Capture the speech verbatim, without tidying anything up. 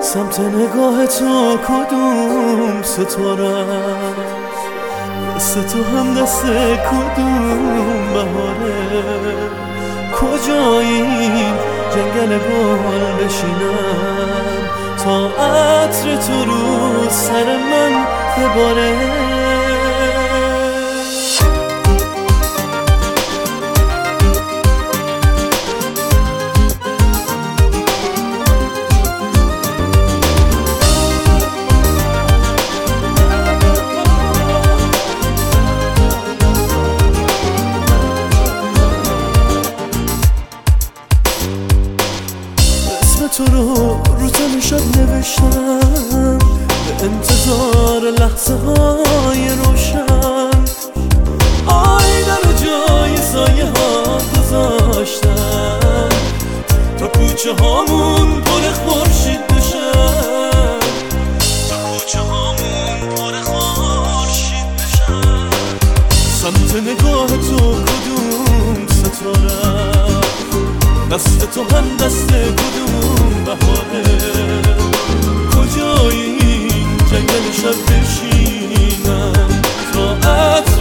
سمت نگاه تو کدوم ستاره است، دست تو هم دست کدوم بهاره؟ کجا این جنگل گل بشینم تا عطر تو رو سر من بباره؟ تو رو رو تن شب نوشتم به انتظار لحظه های روشن، آینه رو جای سایه ها گذاشتم تا کوچه هامون پر خورشید بشن، تا کوچه هامون پر خورشید بشن. سمت نگاه تو کدوم ستاره، دست تو هم دست کدوم بهاره؟ کجای این جنگل شب بشینم تا